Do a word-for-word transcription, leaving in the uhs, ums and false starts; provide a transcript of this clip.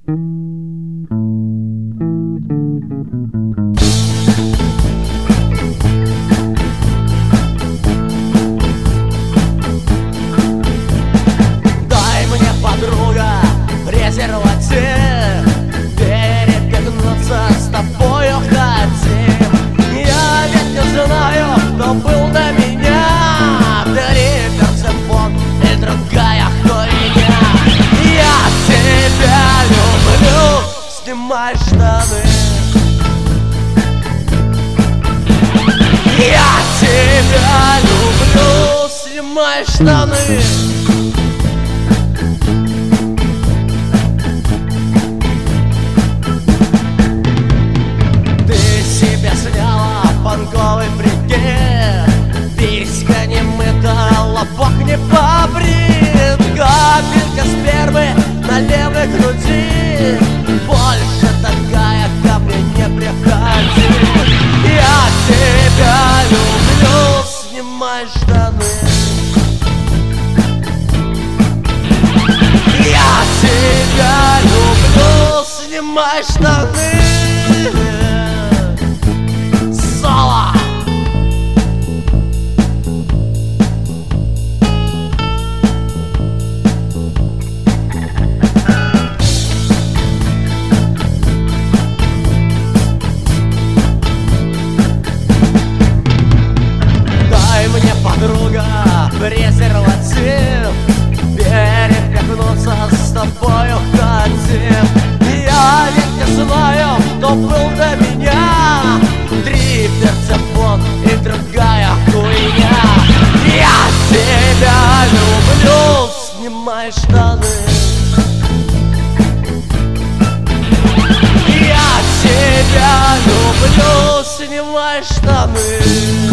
Дай мне, подруга, презерватив, перепихнуться с тобою хотим. Я ведь не знаю, кто был до меня, три перцепон и другая хуйня. Я тебя люблю, снимай штаны. Я тебя люблю, снимай штаны. Панковый прикид, писька не мыта, лобок не побрит, капелька спермы на левой груди, больше такая капля не приходит. Я тебя люблю, снимай штаны. Я тебя люблю, снимай штаны. Мне, подруга, презерватив, перепихнуться с тобою хотим. Я ведь не знаю, кто был до меня, три перцепон и другая хуйня. Я тебя люблю, снимай штаны. Я тебя люблю, снимай штаны.